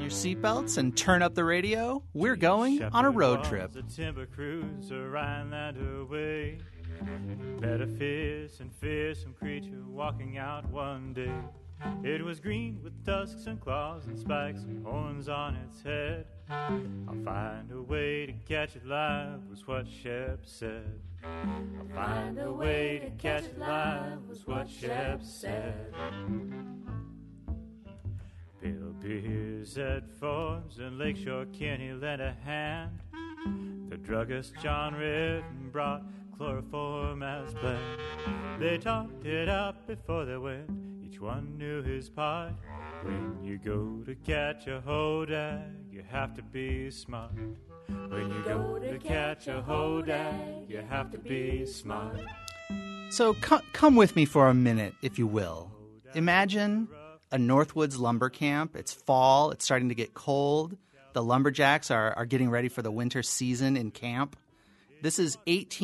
your seatbelts and turn up the radio. We're going on a road trip. A timber cruiser Rhinelander way. Met a fierce and fearsome creature walking out one day. It was green with tusks and claws and spikes and horns on its head. I'll find a way to catch it live, was what Shep said. I'll find a way to catch it live, was what Shep said. Pale beers at Forbes and Lakeshore Kenny lent a hand. The druggist John Ridden brought chloroform as planned. They talked it out before they went, each one knew his part. When you go to catch a hodag, you have to be smart. When you go to catch a hodag, you have to be smart. So come with me for a minute, if you will. Imagine a Northwoods lumber camp. It's fall. It's starting to get cold. The lumberjacks are getting ready for the winter season in camp. This is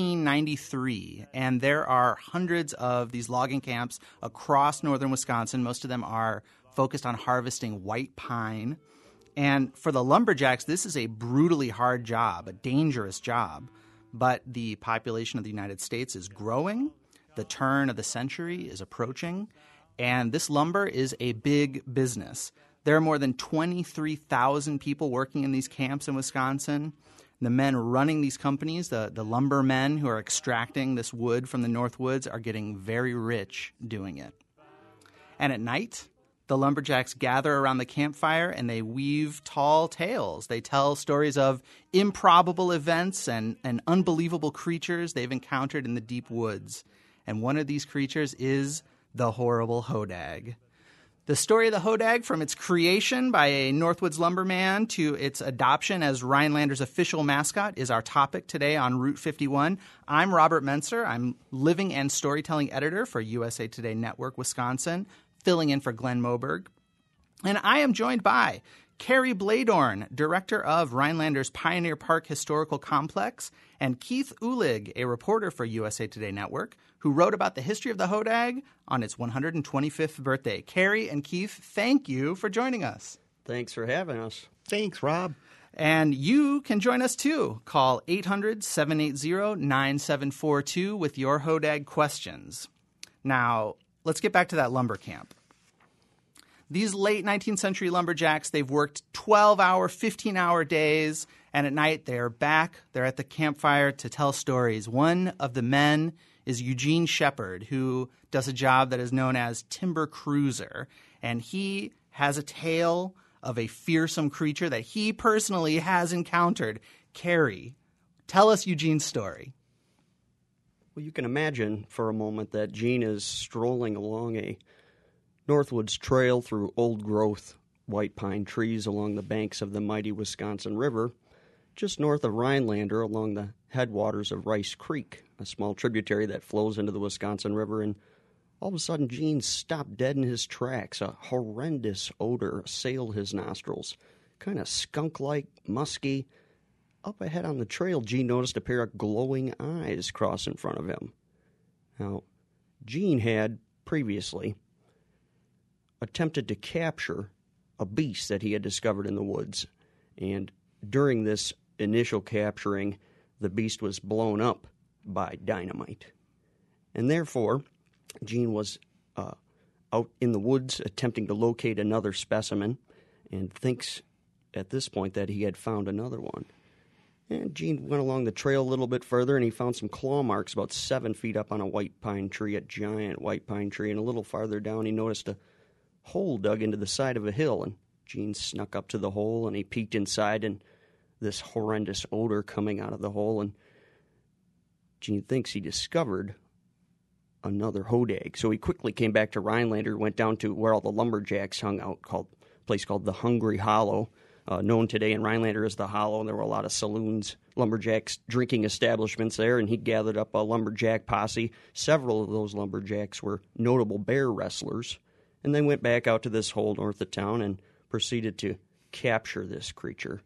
1893, and there are hundreds of these logging camps across northern Wisconsin. Most of them are focused on harvesting white pine. And for the lumberjacks, this is a brutally hard job, a dangerous job. But the population of the United States is growing. The turn of the century is approaching. And this lumber is a big business. There are more than 23,000 people working in these camps in Wisconsin. The men running these companies, the lumber men who are extracting this wood from the Northwoods, are getting very rich doing it. And at night, the lumberjacks gather around the campfire and they weave tall tales. They tell stories of improbable events and unbelievable creatures they've encountered in the deep woods. And one of these creatures is the horrible hodag. The story of the hodag, from its creation by a Northwoods lumberman to its adoption as Rhinelander's official mascot, is our topic today on Route 51. I'm Robert Menser. I'm living and storytelling editor for USA Today Network Wisconsin, filling in for Glenn Moberg. And I am joined by Carrie Bladorn, director of Rhinelander's Pioneer Park Historical Complex, and Keith Ulig, a reporter for USA Today Network, who wrote about the history of the hodag on its 125th birthday. Carrie and Keith, thank you for joining us. Thanks for having us. Thanks, Rob. And you can join us too. Call 800-780-9742 with your hodag questions. Now, let's get back to that lumber camp. These late 19th century lumberjacks, they've worked 12-hour, 15-hour days, and at night they are back. They're at the campfire to tell stories. One of the men is Eugene Shepard, who does a job that is known as timber cruiser, and he has a tale of a fearsome creature that he personally has encountered. Carrie, tell us Eugene's story. Well, you can imagine for a moment that Gene is strolling along a Northwoods trail through old-growth white pine trees along the banks of the mighty Wisconsin River, just north of Rhinelander along the headwaters of Rice Creek, a small tributary that flows into the Wisconsin River. And all of a sudden, Gene stopped dead in his tracks. A horrendous odor assailed his nostrils, kind of skunk-like, musky. Up ahead on the trail, Gene noticed a pair of glowing eyes cross in front of him. Now, Gene had previously attempted to capture a beast that he had discovered in the woods. And during this initial capturing, the beast was blown up by dynamite. And therefore, Gene was out in the woods attempting to locate another specimen and thinks at this point that he had found another one. And Gene went along the trail a little bit further, and he found some claw marks about 7 feet up on a white pine tree, a giant white pine tree. And a little farther down, he noticed a hole dug into the side of a hill. And Gene snuck up to the hole, and he peeked inside, and this horrendous odor coming out of the hole. And Gene thinks he discovered another hodag. So he quickly came back to Rhinelander, went down to where all the lumberjacks hung out, a place called the Hungry Hollow, known today in Rhinelander as the Hollow. And there were a lot of saloons, lumberjacks, drinking establishments there, and he gathered up a lumberjack posse. Several of those lumberjacks were notable bear wrestlers, and they went back out to this hole north of town and proceeded to capture this creature.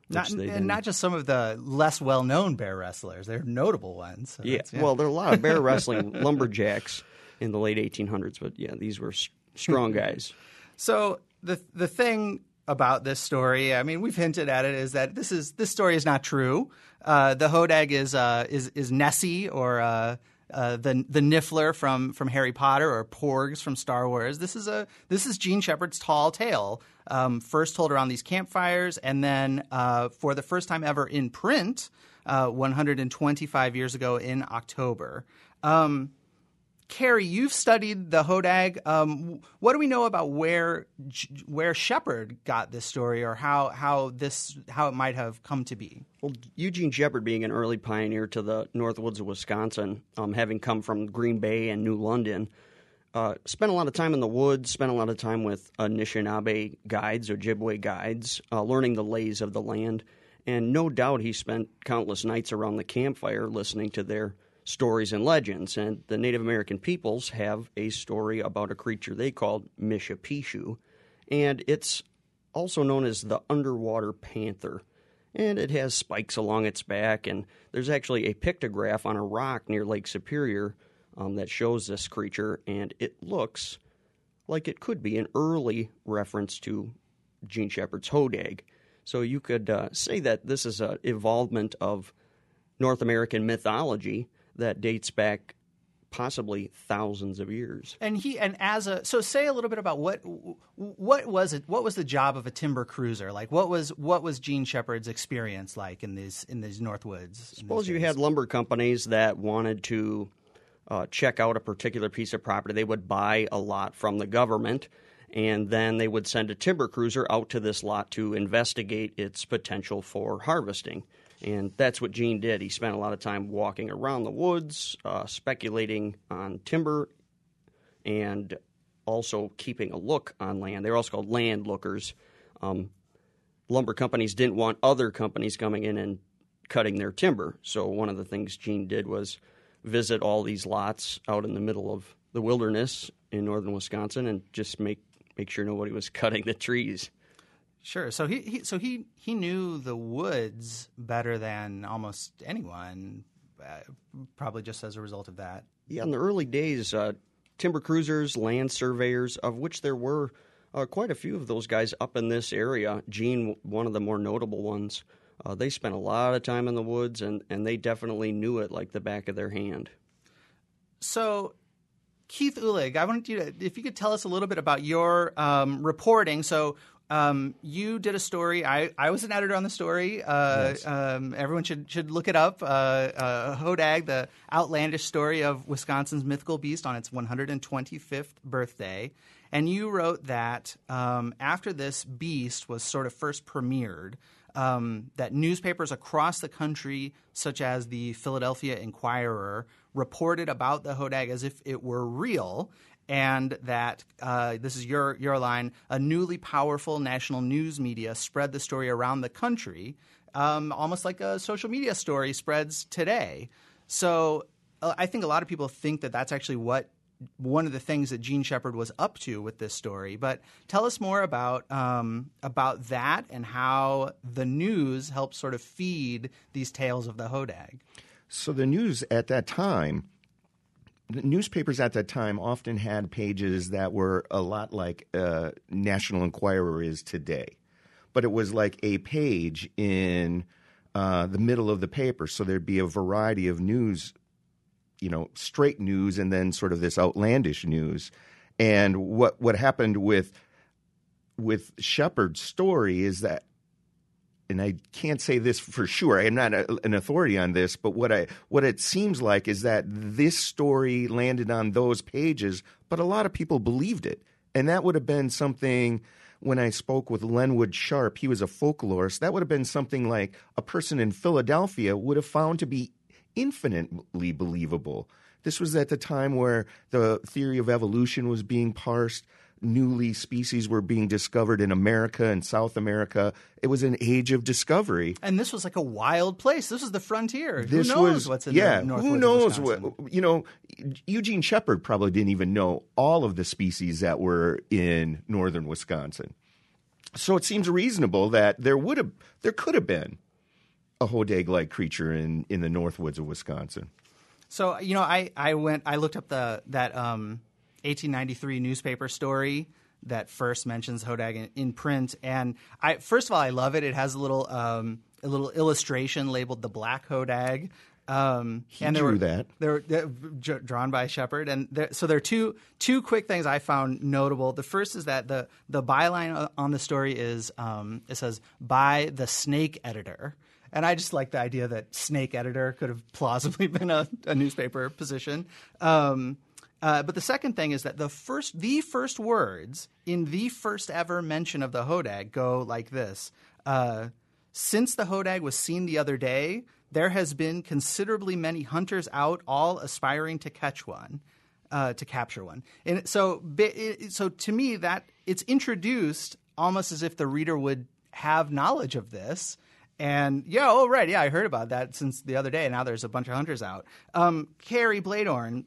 Not just some of the less well-known bear wrestlers. They're notable ones. So well, there are a lot of bear wrestling lumberjacks in the late 1800s, but yeah, these were strong guys. So the thing about this story, I mean, we've hinted at it, is that this story is not true. The Hodag is Nessie, or the Niffler from Harry Potter, or Porgs from Star Wars. This is Jean Shepherd's tall tale, first told around these campfires, and then for the first time ever in print, 125 years ago in October. Carrie, you've studied the Hodag. What do we know about where Shepherd got this story, or how it might have come to be? Well, Eugene Shepherd, being an early pioneer to the North Woods of Wisconsin, having come from Green Bay and New London, spent a lot of time in the woods, spent a lot of time with Anishinaabe guides, Ojibwe guides, learning the lays of the land. And no doubt he spent countless nights around the campfire listening to their stories and legends. And the Native American peoples have a story about a creature they called Mishapishu. And it's also known as the underwater panther. And it has spikes along its back. And there's actually a pictograph on a rock near Lake Superior that shows this creature. And it looks like it could be an early reference to Jean Shepherd's Hodag. So you could say that this is an evolvement of North American mythology that dates back possibly thousands of years. So say a little bit about what was it? What was the job of a timber cruiser? Like what was Jean Shepherd's experience like in these Northwoods? Suppose you had lumber companies that wanted to check out a particular piece of property. They would buy a lot from the government, and then they would send a timber cruiser out to this lot to investigate its potential for harvesting. And that's what Gene did. He spent a lot of time walking around the woods, speculating on timber, and also keeping a look on land. They're also called land lookers. Lumber companies didn't want other companies coming in and cutting their timber. So one of the things Gene did was visit all these lots out in the middle of the wilderness in northern Wisconsin and just make sure nobody was cutting the trees. Sure. So he knew the woods better than almost anyone, probably just as a result of that. Yeah, in the early days, timber cruisers, land surveyors, of which there were quite a few of those guys up in this area. Gene, one of the more notable ones, they spent a lot of time in the woods, and they definitely knew it like the back of their hand. So, Keith Uhlig, I wanted you to, if you could tell us a little bit about your reporting. So, you did a story. I was an editor on the story. Yes. Everyone should look it up. Hodag, the outlandish story of Wisconsin's mythical beast on its 125th birthday. And you wrote that after this beast was sort of first premiered, that newspapers across the country, such as the Philadelphia Inquirer, reported about the Hodag as if it were real. And that, this is your line, a newly powerful national news media spread the story around the country, almost like a social media story spreads today. So I think a lot of people think that that's actually one of the things that Jean Shepherd was up to with this story. But tell us more about that and how the news helped sort of feed these tales of the Hodag. So the news at that time, the newspapers at that time often had pages that were a lot like National Enquirer is today. But it was like a page in the middle of the paper. So there'd be a variety of news, straight news and then sort of this outlandish news. And what happened with Shepherd's story is that, and I can't say this for sure, I'm not an authority on this, but what it seems like is that this story landed on those pages, but a lot of people believed it. And that would have been something, when I spoke with Lenwood Sharp, he was a folklorist, that would have been something like a person in Philadelphia would have found to be infinitely believable. This was at the time where the theory of evolution was being parsed. Newly species were being discovered in America and South America. It was an age of discovery. And this was like a wild place. This was the frontier. Who knows what's in the Northwoods? Who knows what, Eugene Shepherd probably didn't even know all of the species that were in northern Wisconsin. So it seems reasonable that there could have been a Hodag-like creature in the Northwoods of Wisconsin. So, I looked up that 1893 newspaper story that first mentions Hodag in print. And first of all, I love it. It has a little illustration labeled "The Black Hodag." He drew that. They're drawn by Shepard, and so there are two quick things I found notable. The first is that the byline on the story is it says by the Snake Editor, and I just like the idea that Snake Editor could have plausibly been a newspaper position. But the second thing is that the first words in the first ever mention of the Hodag go like this: since the Hodag was seen the other day, there has been considerably many hunters out, all aspiring to catch one, to capture one. And so to me, that it's introduced almost as if the reader would have knowledge of this. And I heard about that since the other day. And now there's a bunch of hunters out. Carrie Bladorn,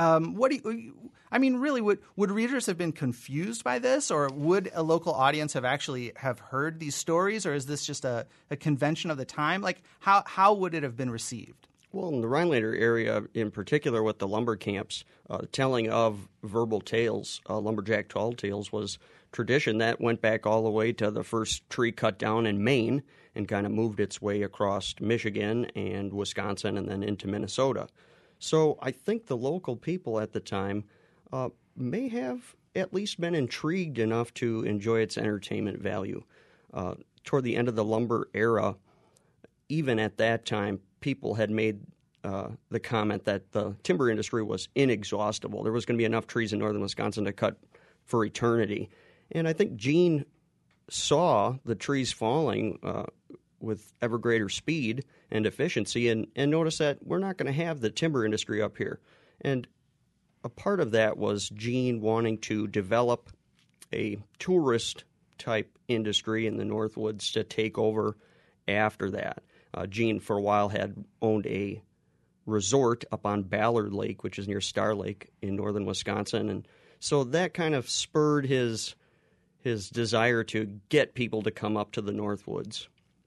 would readers have been confused by this, or would a local audience have heard these stories, or is this just a convention of the time? Like, how would it have been received? Well, in the Rhinelander area, in particular with the lumber camps, telling of verbal tales, lumberjack tall tales, was tradition that went back all the way to the first tree cut down in Maine and kind of moved its way across Michigan and Wisconsin and then into Minnesota. So I think the local people at the time may have at least been intrigued enough to enjoy its entertainment value. Toward the end of the lumber era, even at that time, people had made the comment that the timber industry was inexhaustible. There was going to be enough trees in northern Wisconsin to cut for eternity. And I think Gene saw the trees falling with ever greater speed and efficiency and noticed that we're not going to have the timber industry up here. And a part of that was Gene wanting to develop a tourist-type industry in the Northwoods to take over after that. Gene, for a while, had owned a resort up on Ballard Lake, which is near Star Lake in northern Wisconsin. And so that kind of spurred his desire to get people to come up to the Northwoods.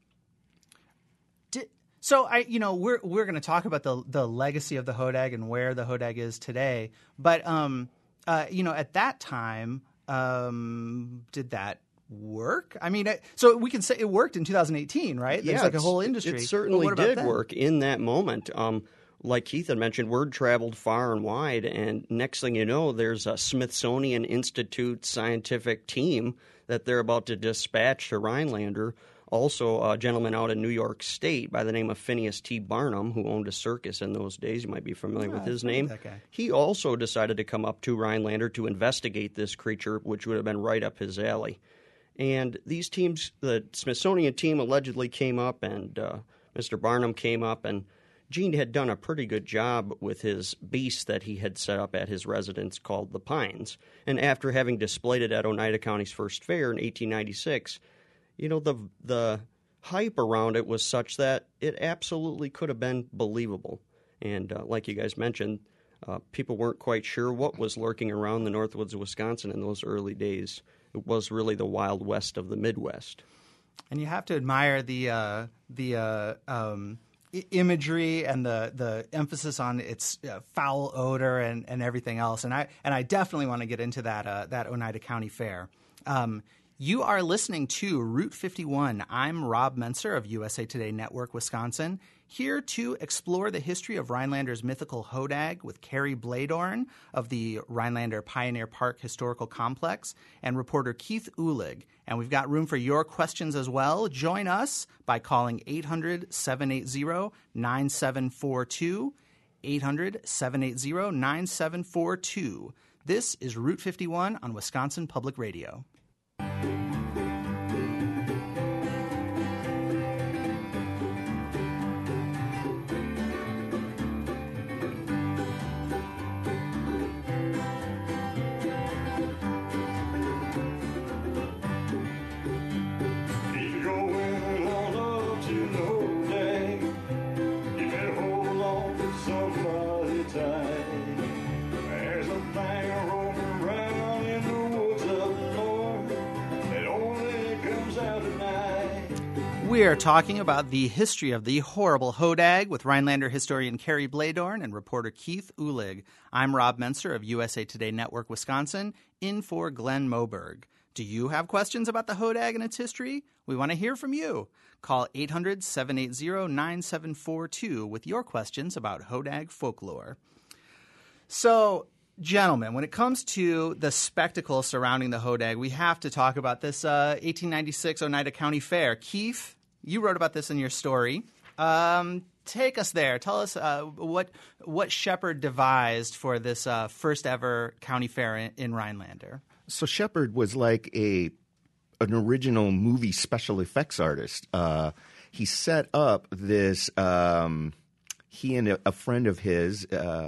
So we're going to talk about the legacy of the Hodag and where the Hodag is today. But at that time, did that work? I mean, so we can say it worked in 2018, right? There's like a whole industry. It certainly did work in that moment. Like Keith had mentioned, word traveled far and wide, and next thing you know, there's a Smithsonian Institute scientific team that they're about to dispatch to Rhinelander. Also, a gentleman out in New York State by the name of Phineas T. Barnum, who owned a circus in those days. You might be familiar with his name. He also decided to come up to Rhinelander to investigate this creature, which would have been right up his alley. And these teams, the Smithsonian team allegedly came up, and Mr. Barnum came up, and Gene had done a pretty good job with his beast that he had set up at his residence called the Pines. And after having displayed it at Oneida County's first fair in 1896, the hype around it was such that it absolutely could have been believable. And like you guys mentioned, people weren't quite sure what was lurking around the Northwoods of Wisconsin in those early days. It was really the Wild West of the Midwest. And you have to admire the imagery and the emphasis on its foul odor and everything else. And I definitely want to get into that Oneida County Fair. You are listening to Route 51. I'm Rob Menser of USA Today Network, Wisconsin, here to explore the history of Rhinelander's mythical Hodag with Carrie Bladorn of the Rhinelander Pioneer Park Historical Complex and reporter Keith Uhlig. And we've got room for your questions as well. Join us by calling 800-780-9742, 800-780-9742. This is Route 51 on Wisconsin Public Radio. We are talking about the history of the horrible Hodag with Rhinelander historian Carrie Bladorn and reporter Keith Uhlig. I'm Rob Menser of USA Today Network, Wisconsin, in for Glenn Moberg. Do you have questions about the Hodag and its history? We want to hear from you. Call 800-780-9742 with your questions about Hodag folklore. So, gentlemen, when it comes to the spectacle surrounding the Hodag, we have to talk about this 1896 Oneida County Fair. Keith, you wrote about this in your story. Take us there. Tell us what Shepard devised for this first ever county fair in Rhinelander. So Shepard was like an original movie special effects artist. He set up this. He and a friend of his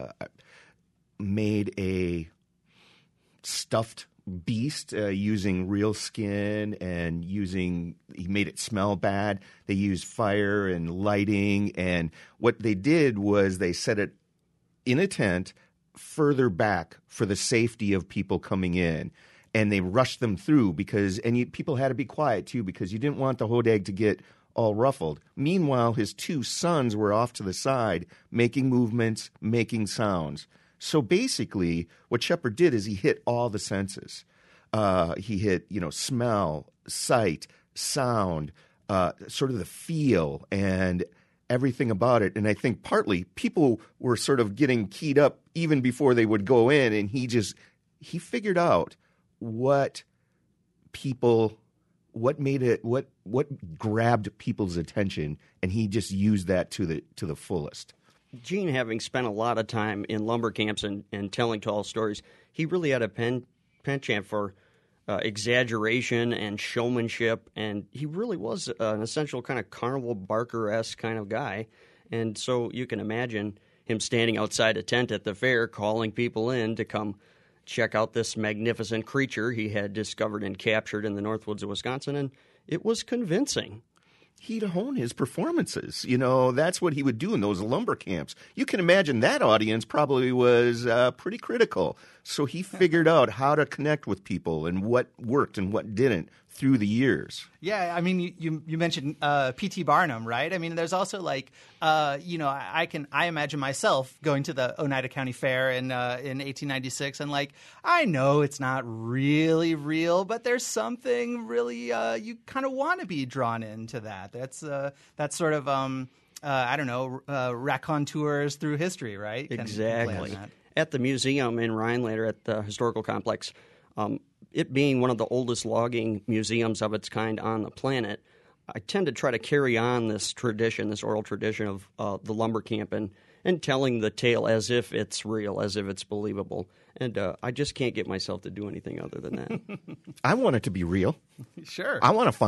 made a stuffed beast using real skin and he made it smell bad. They used fire and lighting, and what they did was they set it in a tent further back for the safety of people coming in, and they rushed them through people had to be quiet too because you didn't want the Hodag to get all ruffled. Meanwhile, his two sons were off to the side making movements, making sounds. So basically, what Shepard did is he hit all the senses. He hit, smell, sight, sound, sort of the feel, and everything about it. And I think partly people were sort of getting keyed up even before they would go in, and he figured out what grabbed people's attention, and he just used that to the fullest. Gene, having spent a lot of time in lumber camps and telling tall stories, he really had a penchant for exaggeration and showmanship, and he really was an essential kind of Carnival Barker-esque kind of guy. And so you can imagine him standing outside a tent at the fair calling people in to come check out this magnificent creature he had discovered and captured in the Northwoods of Wisconsin, and it was convincing. He'd hone his performances. That's what he would do in those lumber camps. You can imagine that audience probably was pretty critical. So he figured out how to connect with people and what worked and what didn't through the years. Yeah, I mean, you mentioned P.T. Barnum, right? I mean, there's also I imagine myself going to the Oneida County Fair in 1896, and I know it's not really real, but there's something really you kind of want to be drawn into that. That's sort of raconteurs through history, right? Exactly. At the museum in Rhinelander at the historical complex. It being one of the oldest logging museums of its kind on the planet, I tend to try to carry on this tradition, this oral tradition of the lumber camp and telling the tale as if it's real, as if it's believable. And I just can't get myself to do anything other than that. I want it to be real. Sure.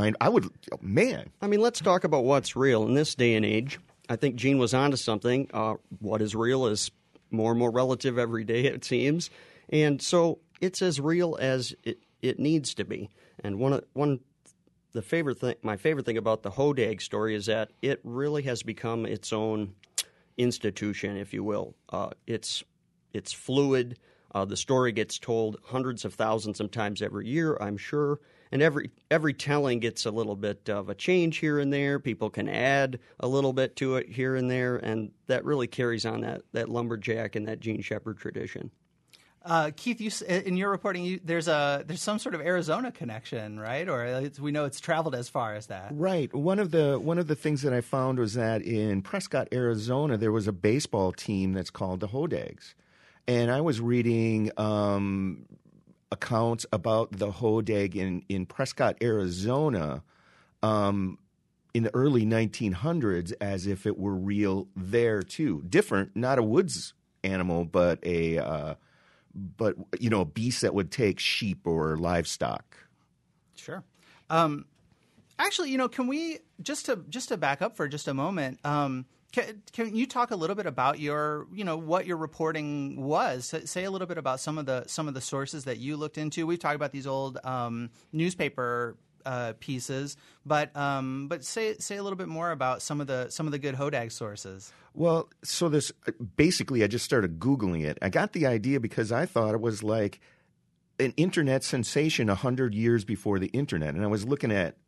Let's talk about what's real. In this day and age, I think Gene was onto something. What is real is more and more relative every day, it seems. And so it's as real as it needs to be. And my favorite thing about the Hodag story is that it really has become its own institution, if you will. It's fluid. The story gets told hundreds of thousands of times every year, I'm sure. And every telling gets a little bit of a change here and there. People can add a little bit to it here and there, and that really carries on that lumberjack and that Gene Shepard tradition. Keith, in your reporting, there's some sort of Arizona connection, right? Or we know it's traveled as far as that. Right. One of the things that I found was that in Prescott, Arizona, there was a baseball team that's called the Hodags, and I was reading accounts about the Hodag in Prescott, Arizona, in the early 1900s, as if it were real there too. Different, not a woods animal, but a beast that would take sheep or livestock. Sure. Actually, can we just to back up for just a moment? Can you talk a little bit about what your reporting was? Say a little bit about some of the sources that you looked into. We've talked about these old newspaper pieces, but say a little bit more about some of the good Hodag sources. Well, so this basically, I just started Googling it. I got the idea because I thought it was like an internet sensation 100 years before the internet, and I was looking at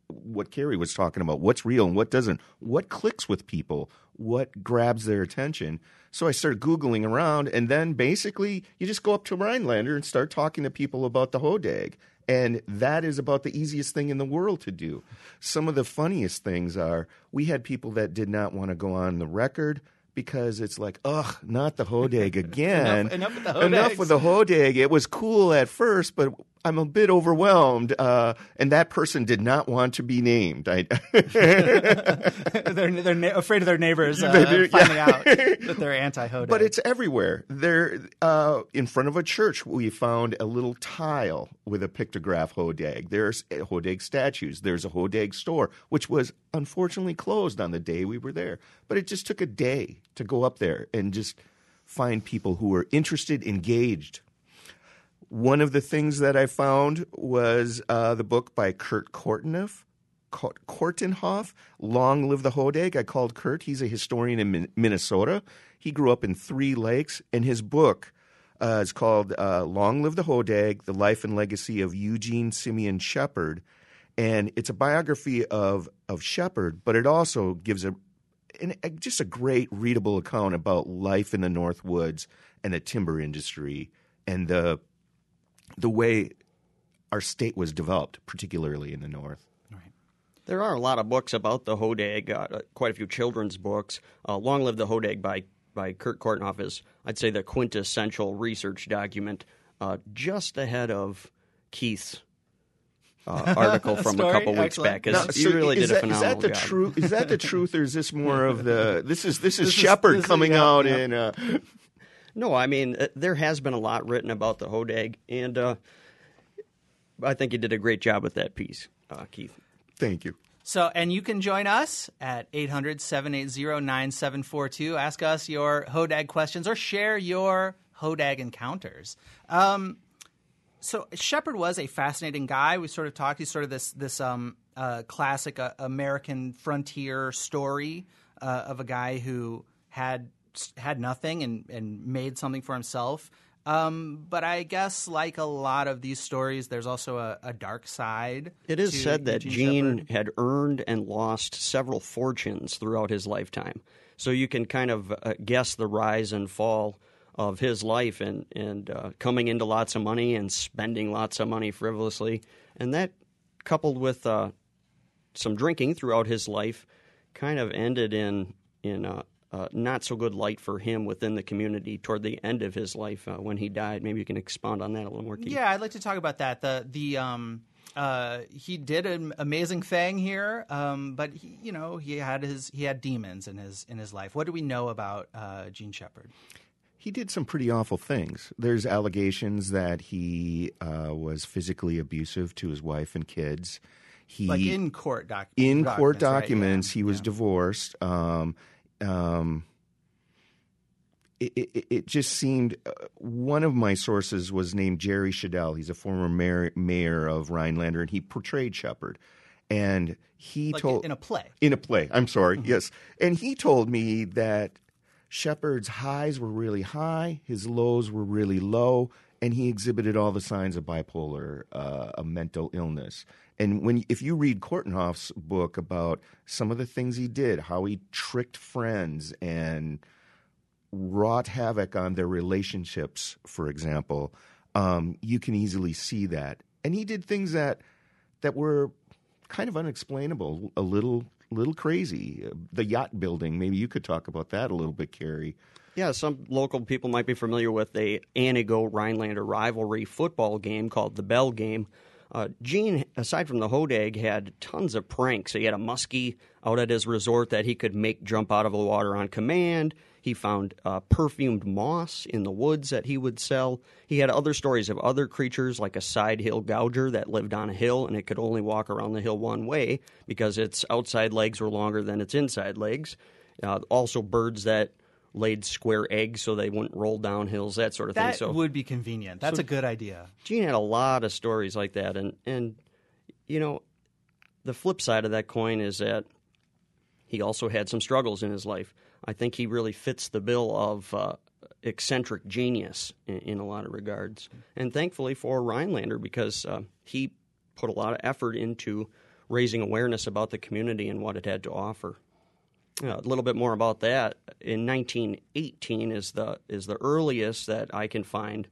what Carrie was talking about. What's real and what doesn't? What clicks with people? What grabs their attention? So I started Googling around, and then basically you just go up to Rhinelander and start talking to people about the hodag. And that is about the easiest thing in the world to do. Some of the funniest things are we had people that did not want to go on the record because it's like, ugh, not the hodag again. Enough with the hodags. Enough with the hodag. It was cool at first, but I'm a bit overwhelmed. And that person did not want to be named. They're afraid of their neighbors finding out that they're anti-hodag. But it's everywhere. There, in front of a church, we found a little tile with a pictograph hodag. There's hodag statues. There's a hodag store, which was unfortunately closed on the day we were there. But it just took a day to go up there and just find people who were interested, engaged. One of the things that I found was the book by Kurt Kortenhoff, Long Live the Hodag. I called Kurt. He's a historian in Minnesota. He grew up in Three Lakes, and his book is called Long Live the Hodag, The Life and Legacy of Eugene Simeon Shepard. And it's a biography of Shepard, but it also gives just a great readable account about life in the North Woods and the timber industry and the way our state was developed, particularly in the North. Right. There are a lot of books about the hodag, quite a few children's books. Long Live the Hodag by Kurt Kortenhoff is, I'd say, the quintessential research document, just ahead of Keith's article from a couple weeks back. You really did a phenomenal job. Is that the truth, or is this more of the this is Shepard coming out in? No, I mean, there has been a lot written about the hodag, and I think you did a great job with that piece, Keith. Thank you. So, and you can join us at 800-780-9742. Ask us your hodag questions or share your hodag encounters. So Shepard was a fascinating guy. We sort of talked. He's sort of this classic American frontier story of a guy who had nothing and made something for himself. But I guess like a lot of these stories, there's also a dark side. It is said that Gene Shepard had earned and lost several fortunes throughout his lifetime. So you can kind of guess the rise and fall of his life and coming into lots of money and spending lots of money frivolously. And that, coupled with some drinking throughout his life, kind of ended in not so good light for him within the community toward the end of his life when he died. Maybe you can expound on that a little more, Keith. Yeah, I'd like to talk about that. He did an amazing thing here, but he had demons in his life. What do we know about Gene Shepard? He did some pretty awful things. There's allegations that he was physically abusive to his wife and kids. Like in court documents. In court documents, right? He was divorced. It just seemed one of my sources was named Jerry Shadell. He's a former mayor of Rhinelander, and he portrayed Shepard. And he told in a play. In a play, I'm sorry, yes. And he told me that Shepard's highs were really high, his lows were really low, and he exhibited all the signs of bipolar, a mental illness. And if you read Kortenhoff's book about some of the things he did, how he tricked friends and wrought havoc on their relationships, for example, you can easily see that. And he did things that were kind of unexplainable, a little crazy. The yacht building, maybe you could talk about that a little bit, Carrie. Yeah, some local people might be familiar with the Antigo-Rhinelander rivalry football game called the Bell Game. Gene, aside from the hodag, had tons of pranks. He had a muskie out at his resort that he could make jump out of the water on command. He found perfumed moss in the woods that he would sell. He had other stories of other creatures like a side hill gouger that lived on a hill and it could only walk around the hill one way because its outside legs were longer than its inside legs. Also birds that laid square eggs so they wouldn't roll down hills, that sort of thing. That would be convenient. That's a good idea. Gene had a lot of stories like that. And the flip side of that coin is that he also had some struggles in his life. I think he really fits the bill of eccentric genius in a lot of regards. And thankfully for Rhinelander, because he put a lot of effort into raising awareness about the community and what it had to offer. A little bit more about that. In 1918 is the earliest that I can find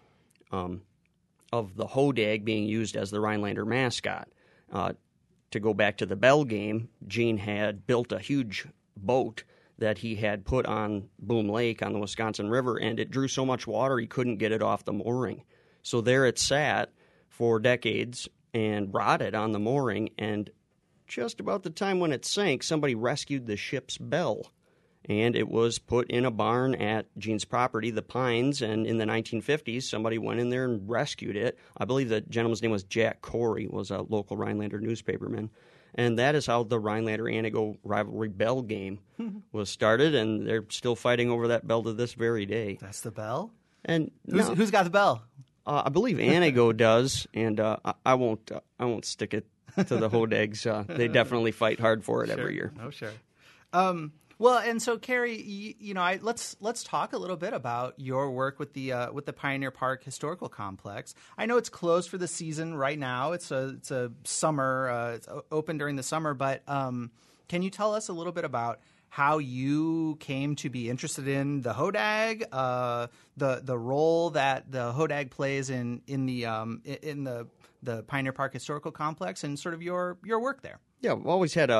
of the hodag being used as the Rhinelander mascot. To go back to the Bell game, Gene had built a huge boat that he had put on Boom Lake on the Wisconsin River, and it drew so much water he couldn't get it off the mooring. So there it sat for decades and rotted on the mooring, and just about the time when it sank, somebody rescued the ship's bell. And it was put in a barn at Gene's property, the Pines, and in the 1950s, somebody went in there and rescued it. I believe the gentleman's name was Jack Corey, was a local Rhinelander newspaperman. And that is how the Rhinelander-Antigo rivalry bell game was started, and they're still fighting over that bell to this very day. That's the bell? And Who's got the bell? I believe Antigo does, and I won't stick it to the Hodags. They definitely fight hard for it every year. Oh, sure. Well, and so Carrie, let's talk a little bit about your work with the Pioneer Park Historical Complex. I know it's closed for the season right now. It's a summer. It's open during the summer, but can you tell us a little bit about how you came to be interested in the hodag, the role that the hodag plays in the Pioneer Park Historical Complex, and sort of your work there? Yeah, I've always had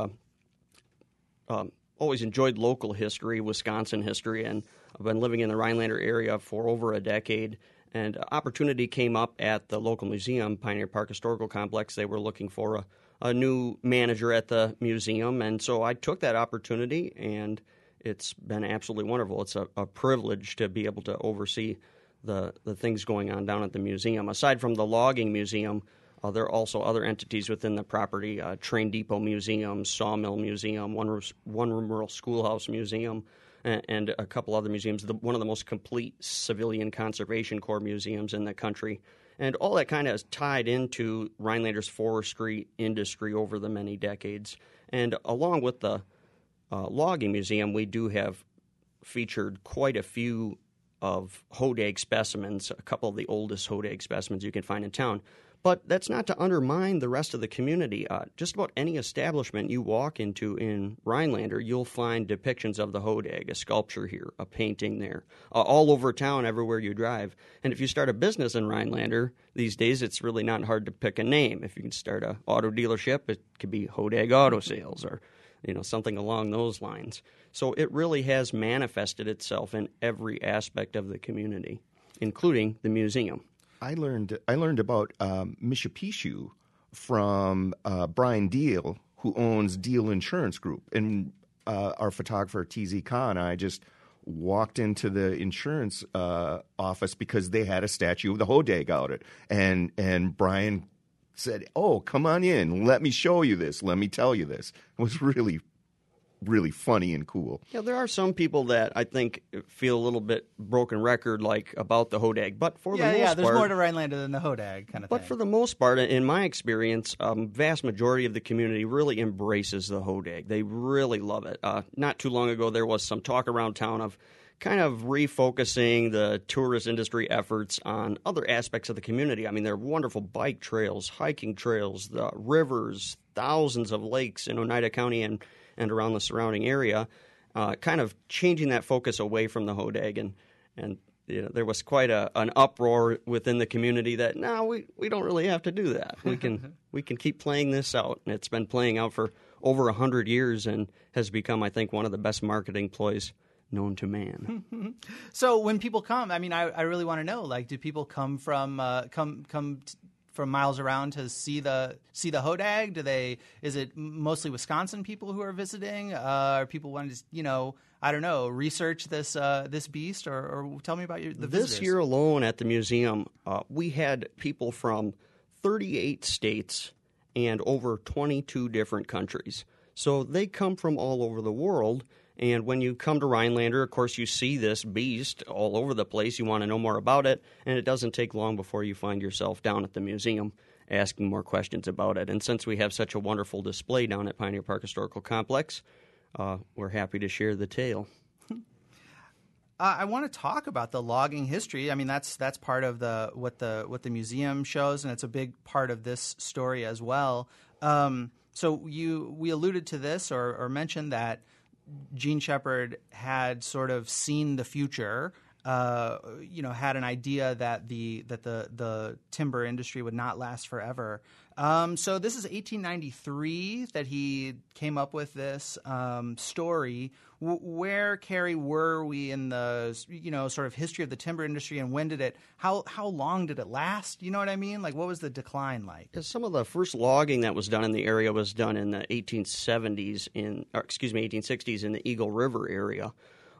always enjoyed local history, Wisconsin history, and I've been living in the Rhinelander area for over a decade. And opportunity came up at the local museum, Pioneer Park Historical Complex. They were looking for a new manager at the museum, and so I took that opportunity, and it's been absolutely wonderful. It's a privilege to be able to oversee the things going on down at the museum. Aside from the logging museum, there are also other entities within the property, Train Depot Museum, Sawmill Museum, One Room Rural Schoolhouse Museum, and a couple other museums, one of the most complete civilian conservation corps museums in the country. And all that kind of is tied into Rhinelander's forestry industry over the many decades. And along with the logging museum, we do have featured quite a few of hodag specimens, a couple of the oldest hodag specimens you can find in town. But that's not to undermine the rest of the community. Just about any establishment you walk into in Rhinelander, you'll find depictions of the hodag, a sculpture here, a painting there, all over town, everywhere you drive. And if you start a business in Rhinelander these days, it's really not hard to pick a name. If you can start an auto dealership, it could be Hodag Auto Sales or something along those lines. So it really has manifested itself in every aspect of the community, including the museum. I learned about Mishapishu from Brian Deal, who owns Deal Insurance Group. And our photographer, TZ Khan, and I just walked into the insurance office because they had a statue of the hodag out it. And Brian said, "Oh, come on in. Let me show you this. Let me tell you this." It was really, really funny and cool. Yeah, there are some people that I think feel a little bit broken record about the hodag, but for the most part, there's more to Rhinelander than the hodag kind of thing. But for the most part, in my experience, vast majority of the community really embraces the hodag. They really love it. Not too long ago, there was some talk around town of kind of refocusing the tourist industry efforts on other aspects of the community. I mean, there are wonderful bike trails, hiking trails, the rivers, thousands of lakes in Oneida County and around the surrounding area, kind of changing that focus away from the hodag. And there was quite an uproar within the community that, we don't really have to do that. We can keep playing this out. And it's been playing out for over 100 years and has become, I think, one of the best marketing ploys known to man. So when people come, I mean, I really want to know, do people come from from miles around to see the hodag? Is it mostly Wisconsin people who are visiting? Or people want to research this beast? Or tell me about the visitors. This year alone at the museum, we had people from 38 states and over 22 different countries. So they come from all over the world. And when you come to Rhinelander, of course, you see this beast all over the place. You want to know more about it, and it doesn't take long before you find yourself down at the museum asking more questions about it. And since we have such a wonderful display down at Pioneer Park Historical Complex, we're happy to share the tale. I want to talk about the logging history. I mean, that's part of what the museum shows, and it's a big part of this story as well. So we alluded to this or mentioned that Gene Shepherd had sort of seen the future. Had an idea that the timber industry would not last forever. So this is 1893 that he came up with this story. Where, Carrie, were we in the sort of history of the timber industry, and when did it? How long did it last? You know what I mean? Like, what was the decline like? Some of the first logging that was done in the area was done in the 1860s in the Eagle River area.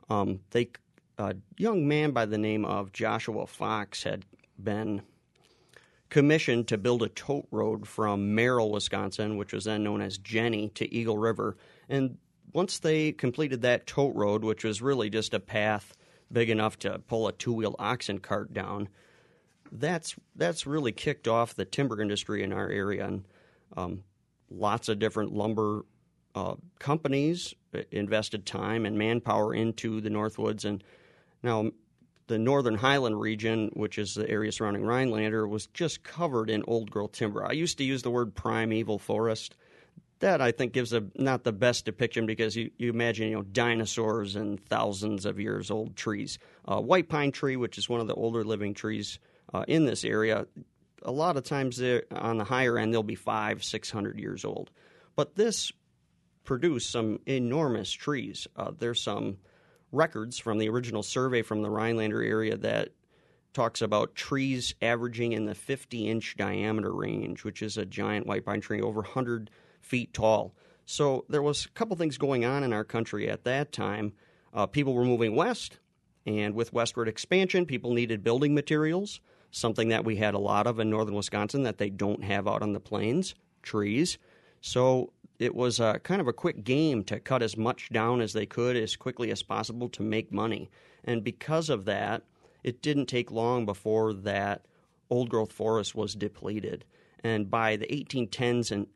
A young man by the name of Joshua Fox had been commissioned to build a tote road from Merrill, Wisconsin, which was then known as Jenny, to Eagle River. And once they completed that tote road, which was really just a path big enough to pull a two-wheel oxen cart down, that's really kicked off the timber industry in our area. And lots of different lumber companies invested time and manpower into the Northwoods. And now, the Northern Highland region, which is the area surrounding Rhinelander, was just covered in old-growth timber. I used to use the word primeval forest. That, I think, gives not the best depiction because you imagine, dinosaurs and thousands of years old trees. White pine tree, which is one of the older living trees in this area, a lot of times on the higher end, they'll be 500-600 years old. But this produced some enormous trees. There's some records from the original survey from the Rhinelander area that talks about trees averaging in the 50-inch diameter range, which is a giant white pine tree over 100 feet tall. So there was a couple things going on in our country at that time. People were moving west, and with westward expansion, people needed building materials, something that we had a lot of in northern Wisconsin that they don't have out on the plains, trees. So it was kind of a quick game to cut as much down as they could as quickly as possible to make money. And because of that, it didn't take long before that old-growth forest was depleted. And by the 1910s and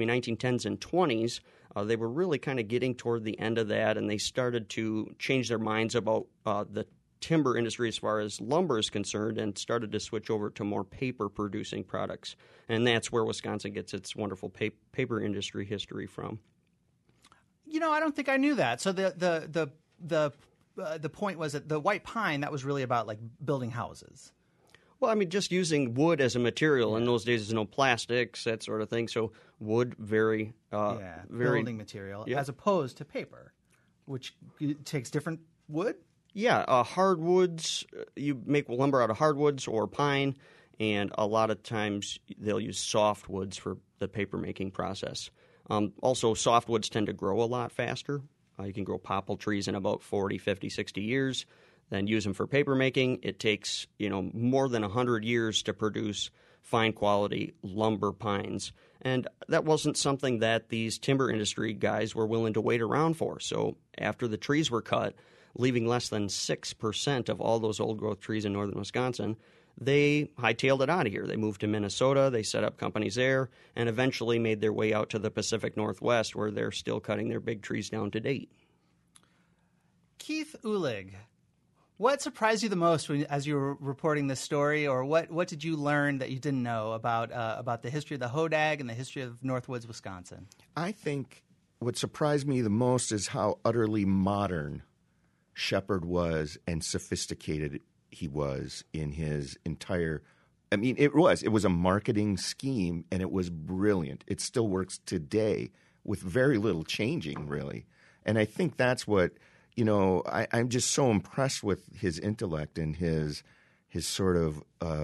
20s, they were really kind of getting toward the end of that, and they started to change their minds about the timber industry as far as lumber is concerned and started to switch over to more paper-producing products. And that's where Wisconsin gets its wonderful paper industry history from. I don't think I knew that. So the point was that the white pine, that was really about like building houses. Well, I mean, just using wood as a material. In those days, there's no plastics, that sort of thing. So wood, very building material, as opposed to paper, which takes different wood. Yeah, hardwoods, you make lumber out of hardwoods or pine, and a lot of times they'll use softwoods for the paper-making process. Also, softwoods tend to grow a lot faster. You can grow popple trees in about 40, 50, 60 years, then use them for paper-making. It takes, more than 100 years to produce fine-quality lumber pines. And that wasn't something that these timber industry guys were willing to wait around for. So after the trees were cut, leaving less than 6% of all those old-growth trees in northern Wisconsin, they hightailed it out of here. They moved to Minnesota, they set up companies there, and eventually made their way out to the Pacific Northwest, where they're still cutting their big trees down to date. Keith Uhlig, what surprised you the most as you were reporting this story, or what did you learn that you didn't know about the history of the hodag and the history of Northwoods, Wisconsin? I think what surprised me the most is how utterly modern Shepherd was and sophisticated he was in his entire – I mean, it was a marketing scheme, and it was brilliant. It still works today with very little changing, really. And I think that's what – I'm just so impressed with his intellect and his sort of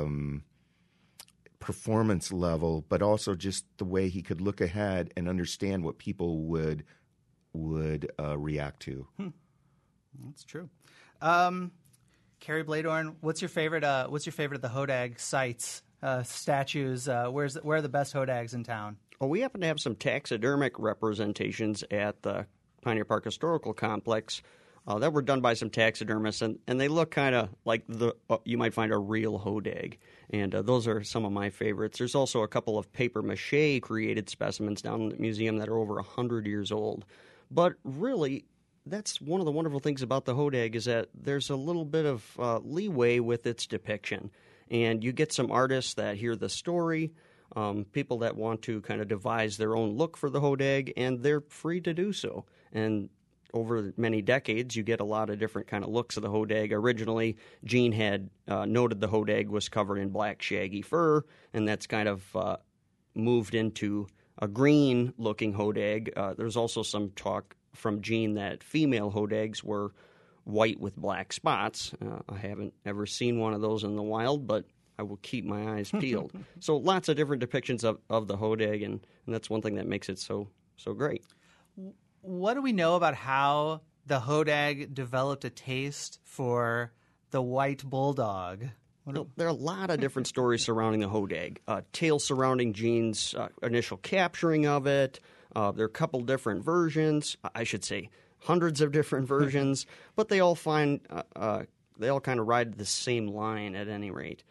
performance level, but also just the way he could look ahead and understand what people would react to. That's true. Carrie Bladorn, what's your favorite of the hodag sites, statues? Where are the best hodags in town? Well, we happen to have some taxidermic representations at the Pioneer Park Historical Complex that were done by some taxidermists, and they look kind of like you might find a real hodag, and those are some of my favorites. There's also a couple of papier-mâché created specimens down in the museum that are over 100 years old. But really, that's one of the wonderful things about the hodag is that there's a little bit of leeway with its depiction. And you get some artists that hear the story, people that want to kind of devise their own look for the hodag, and they're free to do so. And over many decades, you get a lot of different kind of looks of the hodag. Originally, Gene had noted the hodag was covered in black shaggy fur, and that's kind of moved into a green-looking hodag. There's also some talk from Gene that female hodags were white with black spots. I haven't ever seen one of those in the wild, but I will keep my eyes peeled. So lots of different depictions of the hodag, and that's one thing that makes it so great. What do we know about how the hodag developed a taste for the white bulldog? There are a lot of different stories surrounding the hodag. Tales surrounding Gene's initial capturing of it. There are a couple different versions. I should say hundreds of different versions, but they all kind of ride the same line at any rate.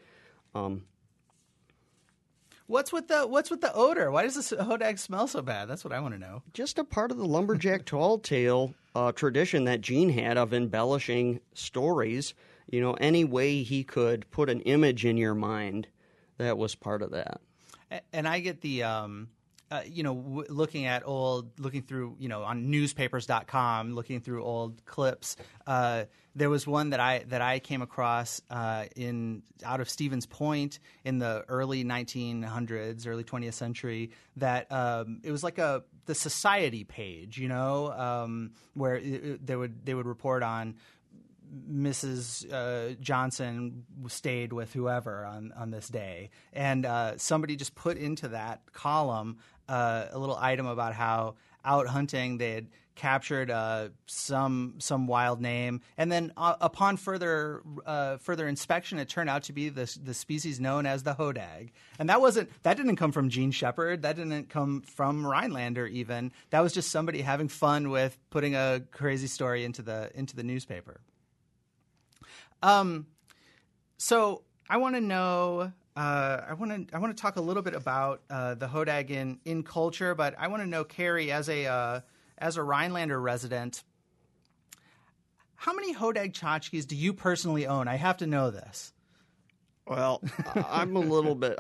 What's with the odor? Why does this hodag smell so bad? That's what I want to know. Just a part of the lumberjack tall tale tradition that Gene had of embellishing stories. You know, any way he could put an image in your mind, that was part of that. And I get the looking through, on newspapers.com, looking through old clips. There was one that I came across out of Stevens Point in the early 1900s, early 20th century. That it was like the society page, where they would report on Mrs. Johnson stayed with whoever on this day, and somebody just put into that column a little item about how out hunting they had captured some wild name, and then upon further inspection, it turned out to be the species known as the hodag. And that didn't come from Gene Shepard. That didn't come from Rhinelander even. That was just somebody having fun with putting a crazy story into the newspaper. So I want to know. I want to talk a little bit about the hodag in culture, but I want to know, Carrie, as a Rhinelander resident, how many hodag tchotchkes do you personally own? I have to know this. Well, I'm a little bit.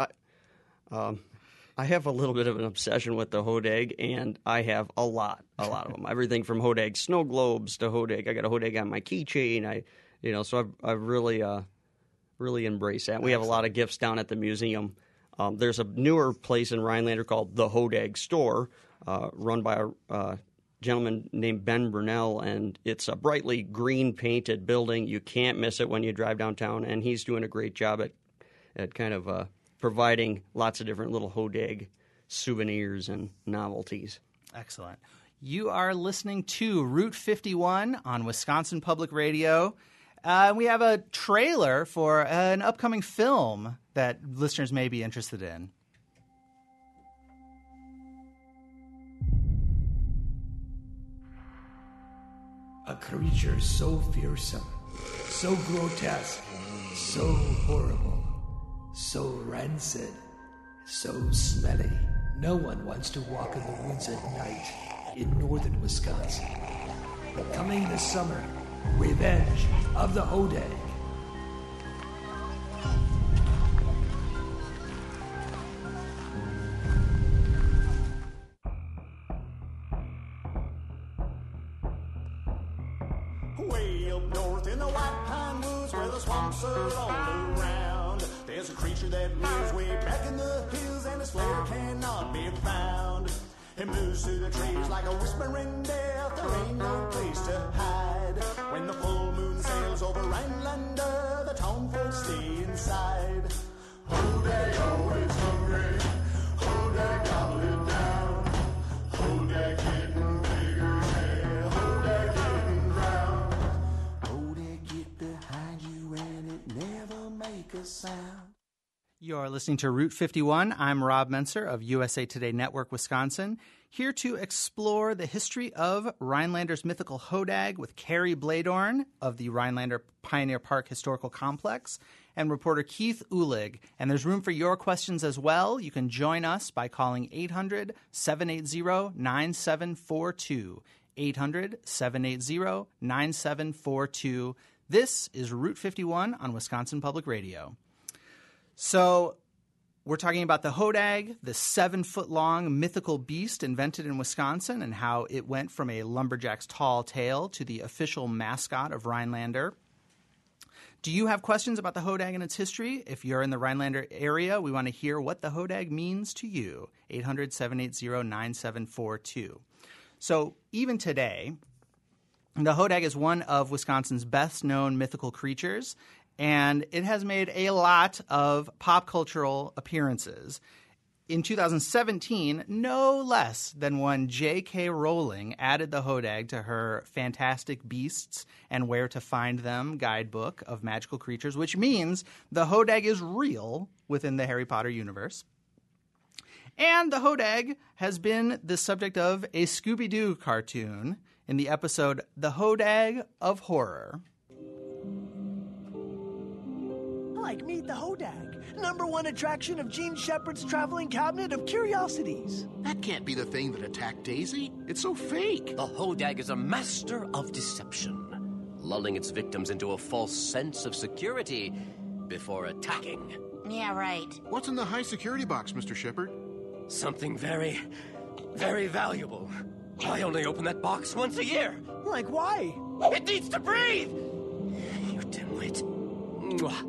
I have a little bit of an obsession with the hodag, and I have a lot of them. Everything from hodag snow globes to hodag. I got a hodag on my keychain. So I've really embraced that. We have a lot of gifts down at the museum. There's a newer place in Rhinelander called the Hodag Store, run by a gentleman named Ben Brunell, and it's a brightly green painted building. You can't miss it when you drive downtown, and he's doing a great job at kind of providing lots of different little hodag souvenirs and novelties. Excellent. You are listening to Route 51 on Wisconsin Public Radio. We have a trailer for an upcoming film that listeners may be interested in. A creature so fearsome, so grotesque, so horrible, so rancid, so smelly. No one wants to walk in the woods at night in northern Wisconsin. Coming this summer, Revenge of the Hodag. Way up north in the White Pine Woods where the swamps are all around, there's a creature that lives way back in the hills and its flavor cannot be found. It moves through the trees like a whispering death. There ain't no place to hide. When the full moon sails over Rhinelander, the town folks stay inside. Hodag always hungry. Hodag gobble it down. Hodag getting bigger, yeah. Hodag getting drowned. Hodag get behind you and it never make a sound. You're listening to Route 51. I'm Rob Menser of USA Today Network, Wisconsin, here to explore the history of Rhinelander's mythical hodag with Carrie Bladorn of the Rhinelander Pioneer Park Historical Complex and reporter Keith Ulig. And there's room for your questions as well. You can join us by calling 800-780-9742. 800-780-9742. This is Route 51 on Wisconsin Public Radio. So We're talking about the hodag, the 7-foot-long mythical beast invented in Wisconsin, and how it went from a lumberjack's tall tale to the official mascot of Rhinelander. Do you have questions about the hodag and its history? If you're in the Rhinelander area, we want to hear what the hodag means to you. 800-780-9742. So even today, the hodag is one of Wisconsin's best-known mythical creatures, and it has made a lot of pop cultural appearances. In 2017, no less than one J.K. Rowling added the hodag to her Fantastic Beasts and Where to Find Them guidebook of magical creatures, which means the hodag is real within the Harry Potter universe. And the hodag has been the subject of a Scooby-Doo cartoon in the episode The Hodag of Horror. Like Meet the Hodag, #1 attraction of Gene Shepard's traveling cabinet of curiosities. That can't be the thing that attacked Daisy. It's so fake. The hodag is a master of deception, lulling its victims into a false sense of security before attacking. Yeah, right. What's in the high security box, Mr. Shepard? Something very, very valuable. I only open that box once a year. Like, why? It needs to breathe! You dimwit. Mwah.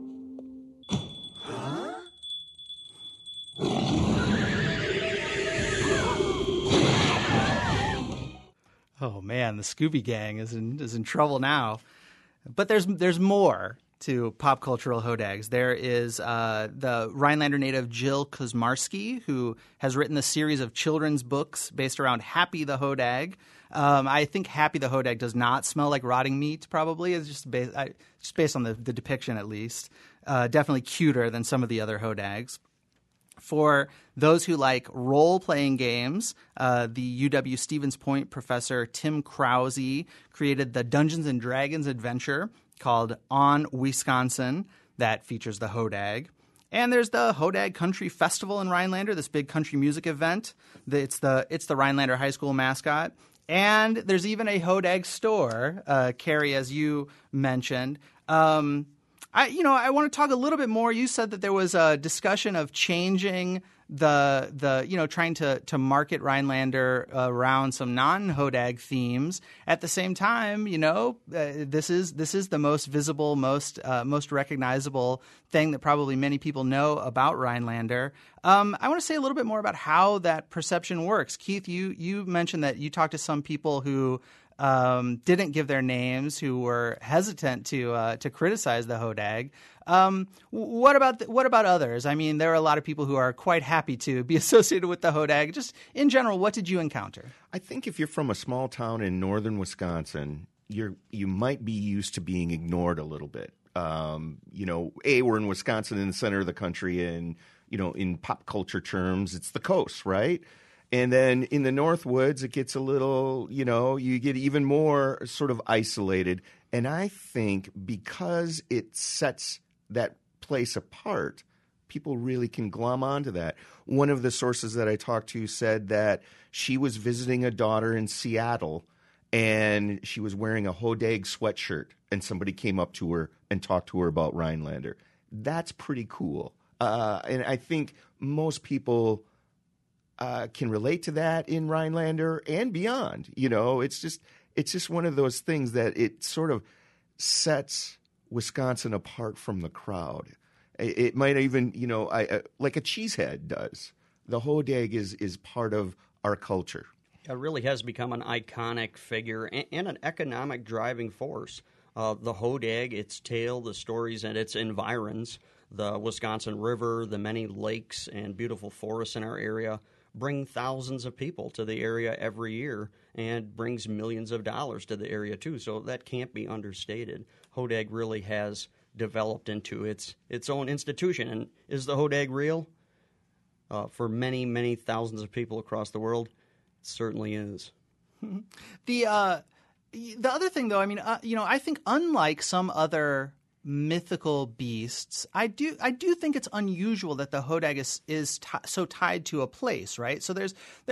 Oh man, the Scooby Gang is in trouble now. But there's more to pop cultural hodags. There is the Rhinelander native Jill Kuzmarski, who has written a series of children's books based around Happy the Hodag. I think Happy the Hodag does not smell like rotting meat, probably. It's just based on the depiction, at least. Definitely cuter than some of the other hodags. For those who like role-playing games, the UW Stevens Point professor Tim Krause created the Dungeons & Dragons adventure called On Wisconsin that features the hodag. And there's the Hodag Country Festival in Rhinelander, this big country music event. It's the Rhinelander High School mascot. And there's even a hodag store, Carrie, as you mentioned. I want to talk a little bit more. You said that there was a discussion of changing trying to market Rhinelander around some non-hodag themes. At the same time, this is the most visible, most recognizable thing that probably many people know about Rhinelander. I want to say a little bit more about how that perception works. Keith, you mentioned that you talked to some people who didn't give their names, who were hesitant to criticize the hodag. What about others? I mean, there are a lot of people who are quite happy to be associated with the hodag. Just in general, what did you encounter? I think if you're from a small town in northern Wisconsin, you might be used to being ignored a little bit. We're in Wisconsin, in the center of the country, and in pop culture terms, it's the coast, right? And then in the Northwoods, it gets a little, you get even more sort of isolated. And I think because it sets that place apart, people really can glom onto that. One of the sources that I talked to said that she was visiting a daughter in Seattle, and she was wearing a hodag sweatshirt, and somebody came up to her and talked to her about Rhinelander. That's pretty cool. And I think most people can relate to that in Rhinelander and beyond. It's just one of those things that it sort of sets Wisconsin apart from the crowd. It might even, like a cheesehead does. The hodag is part of our culture. It really has become an iconic figure and an economic driving force. The hodag, its tale, the stories, and its environs, the Wisconsin River, the many lakes and beautiful forests in our area bring thousands of people to the area every year and brings millions of dollars to the area too. So that can't be understated. Hodag really has developed into its own institution. And is the hodag real? For many, many thousands of people across the world, it certainly is. The other thing, though, I mean, I think unlike some other mythical beasts, I do think it's unusual that the hodag is so tied to a place, right? So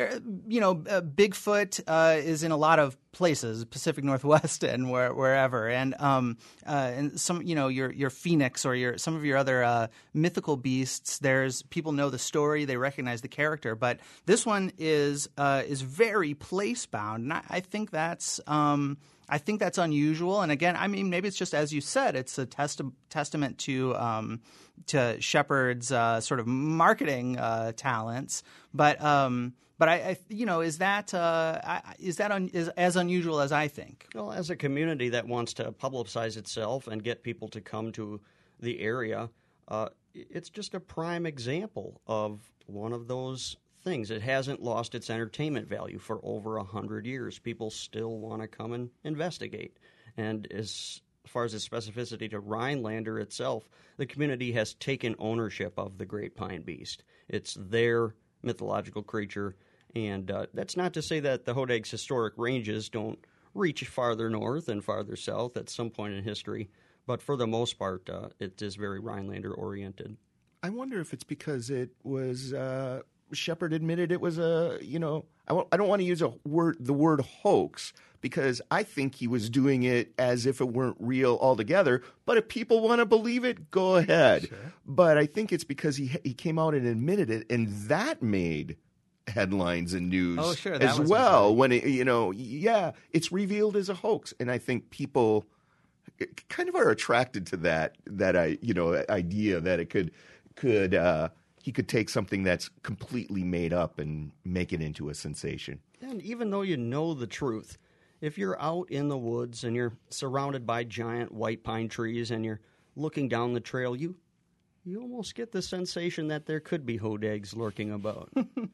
Bigfoot is in a lot of places, Pacific Northwest and wherever, and some your phoenix or some of your other mythical beasts. There's people know the story, they recognize the character, but this one is very place bound, and I think that's. I think that's unusual, and again, I mean, maybe it's just as you said, it's a testament to Shepard's sort of marketing talents. But I is that as unusual as I think? Well, as a community that wants to publicize itself and get people to come to the area, it's just a prime example of one of those things. It hasn't lost its entertainment value for over 100 years. People still want to come and investigate. And as far as its specificity to Rhinelander itself, the community has taken ownership of the Great Pine Beast. It's their mythological creature, and that's not to say that the hodag's historic ranges don't reach farther north and farther south at some point in history, but for the most part, it is very Rhinelander-oriented. I wonder if it's because it was... Shepard admitted it was I don't want to use the word hoax, because I think he was doing it as if it weren't real altogether. But if people want to believe it, go ahead. Sure. But I think it's because he came out and admitted it, and that made headlines and news as well. When it's revealed as a hoax, and I think people kind of are attracted to that idea that it could. He could take something that's completely made up and make it into a sensation. And even though you know the truth, if you're out in the woods and you're surrounded by giant white pine trees and you're looking down the trail, you almost get the sensation that there could be hodags lurking about.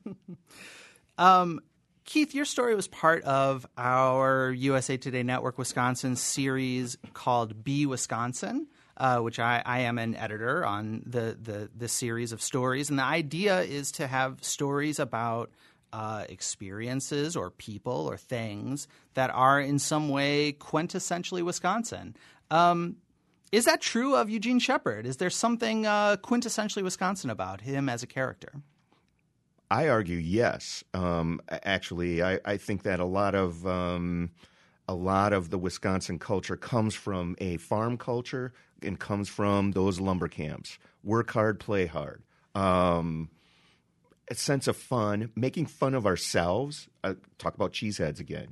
Keith, your story was part of our USA Today Network Wisconsin series called Be Wisconsin. Which I am an editor on the series of stories. And the idea is to have stories about experiences or people or things that are in some way quintessentially Wisconsin. Is that true of Eugene Shepard? Is there something quintessentially Wisconsin about him as a character? I argue yes. Actually, I think that a lot of the Wisconsin culture comes from a farm culture and comes from those lumber camps. Work hard, play hard. A sense of fun, making fun of ourselves. Talk about cheeseheads again,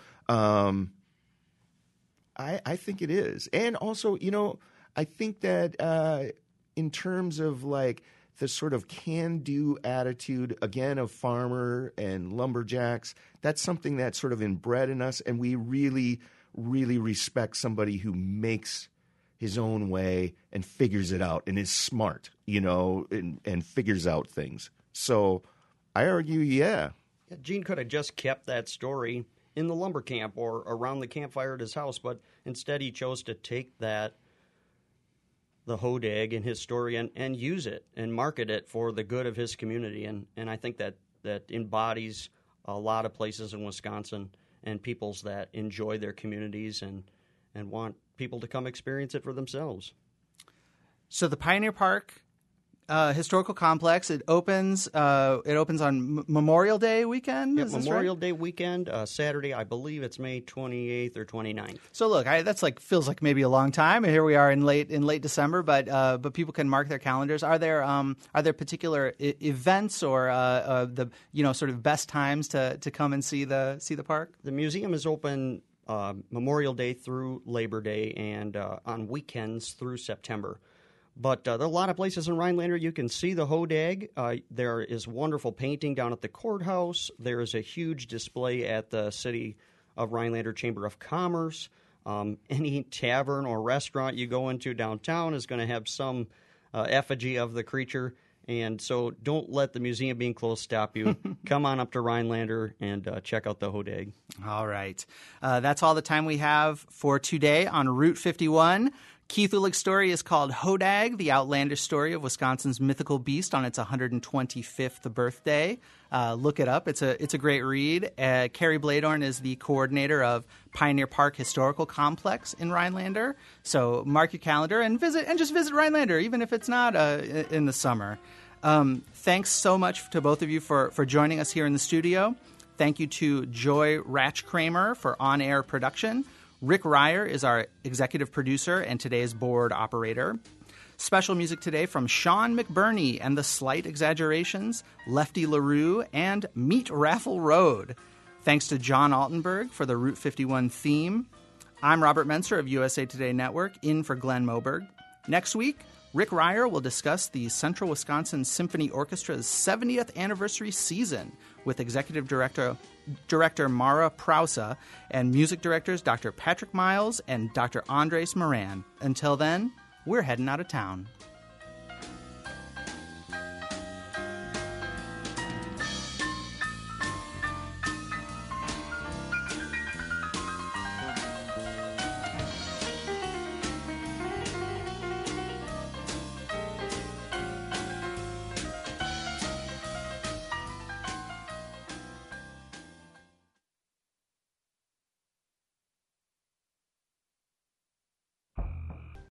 I think it is. And also, I think that in terms of like the sort of can-do attitude, again, of farmer and lumberjacks, that's something that's sort of inbred in us, and we really, really respect somebody who makes his own way and figures it out and is smart, and figures out things. So I argue, yeah. Gene could have just kept that story in the lumber camp or around the campfire at his house, but instead he chose to take the hodag in his story and use it and market it for the good of his community. And I think that embodies a lot of places in Wisconsin and peoples that enjoy their communities and want people to come experience it for themselves. So the Pioneer Park Historical Complex, it opens on Memorial Day weekend? Yeah, Memorial Day weekend, Saturday, I believe it's May 28th or 29th. So look, that's feels like maybe a long time, and here we are in late December, but people can mark their calendars. Are there particular events or the sort of best times to come and see the park? The museum is open Memorial Day through Labor Day and on weekends through September. But there are a lot of places in Rhinelander you can see the hodag. There is wonderful painting down at the courthouse. There is a huge display at the City of Rhinelander Chamber of Commerce. Any tavern or restaurant you go into downtown is going to have some effigy of the creature. And so don't let the museum being closed stop you. Come on up to Rhinelander and check out the hodag. All right. That's all the time we have for today on Route 51. Keith Ulick's story is called Hodag, the outlandish story of Wisconsin's mythical beast on its 125th birthday. Look it up. It's a great read. Carrie Bladorn is the coordinator of Pioneer Park Historical Complex in Rhinelander. So mark your calendar and just visit Rhinelander, even if it's not in the summer. Thanks so much to both of you for joining us here in the studio. Thank you to Joy Ratchkramer for on-air production. Rick Ryer is our executive producer and today's board operator. Special music today from Sean McBurney and the Slight Exaggerations, Lefty LaRue, and Meet Raffle Road. Thanks to John Altenberg for the Route 51 theme. I'm Robert Menser of USA Today Network, in for Glenn Moberg. Next week, Rick Ryer will discuss the Central Wisconsin Symphony Orchestra's 70th anniversary season with Executive Director Mara Prousa and music directors Dr. Patrick Miles and Dr. Andres Moran. Until then, we're heading out of town.